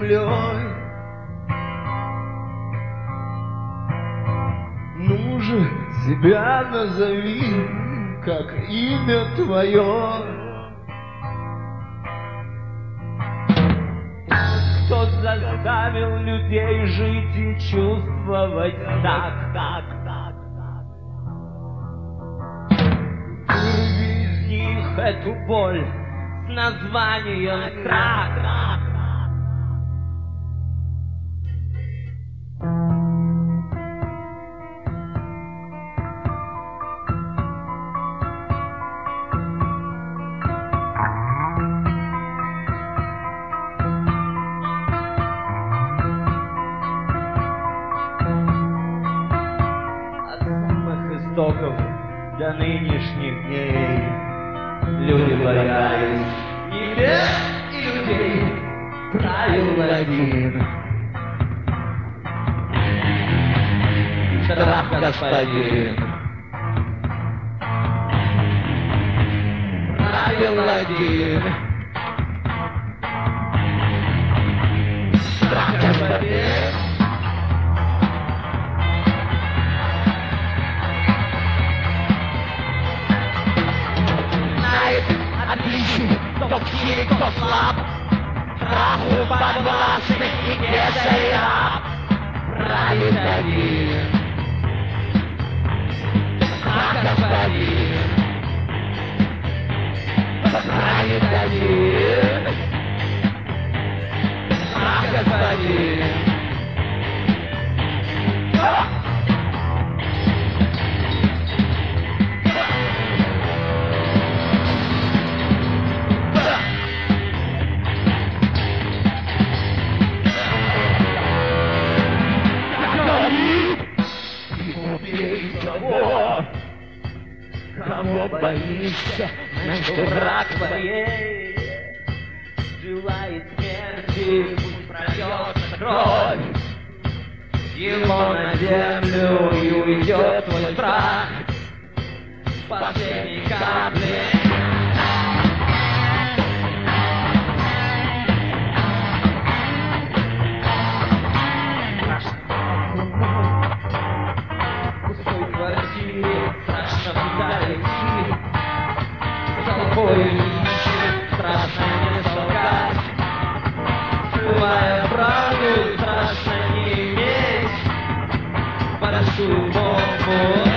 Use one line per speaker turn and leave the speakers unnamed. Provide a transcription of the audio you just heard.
землей. Ну же, себя назови, как имя твое. Кто заставил людей жить и чувствовать так? Вырви из них эту боль с названием трак. До нынешних дней люди боялись небес и людей, правил один. Страх господин, правил один. Страх господин. Кто сильный, кто слаб, страху подвластный и бедный раб. Правит один, страх господин. Правит один, страх господин. Кого боишься, значит враг твоей желает смерти, пусть прольется кровь его на землю и уйдет твой страх с последней капли. Страшно не солгать, скрывая правду, страшно не иметь большую бомбу.